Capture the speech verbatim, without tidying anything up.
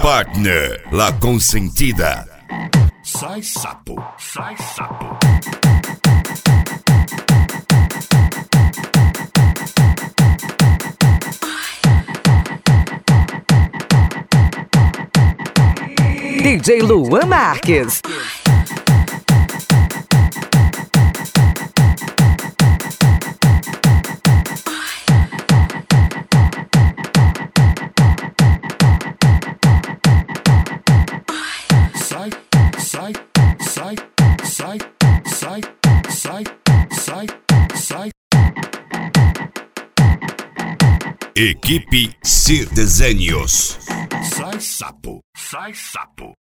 Partner, La Consentida. Sai sapo, sai sapo. D J Luan Marques. Sai, sai, sai, sai, sai, sai, sai, sai. Equipe Sir Desenhos. Sai sapo, sai sapo.